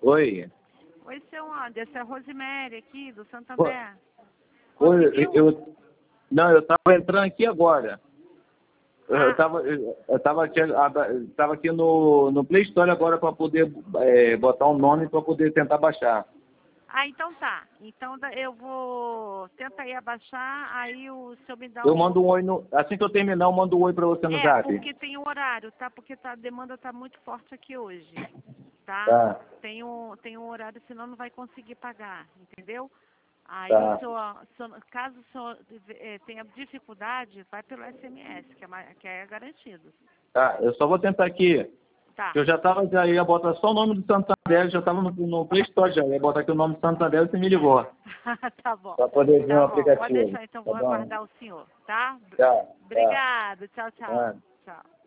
Oi. Oi, seu Anderson, é a Rosemary aqui, do Oi, Santander. oi, Conseguiu? não, eu estava entrando aqui agora. Eu Ah, estava tava aqui no Play Store agora para poder botar um nome para poder tentar baixar. então tá. Então eu vou tentar aí abaixar, aí o senhor me dá Eu um... mando um oi assim que eu terminar, eu mando um oi para você no Zap. Porque tem o horário, tá? Porque a demanda tá muito forte aqui hoje, tá? Tá, Tem um horário, senão não vai conseguir pagar, entendeu? Aí tá, caso o senhor tenha dificuldade, vai pelo SMS, que é garantido. tá. Eu só vou tentar aqui. Tá, Eu já ia botar só o nome do Santander, já estava no Play Store já. Ia botar aqui o nome do Santander e você me ligou. tá bom. Para poder ver Tá o bom, pode aplicativo. deixar, então Tá vou bom? aguardar o senhor, tá? Tá, tá. Obrigado, tchau, tchau. Tá. Tchau.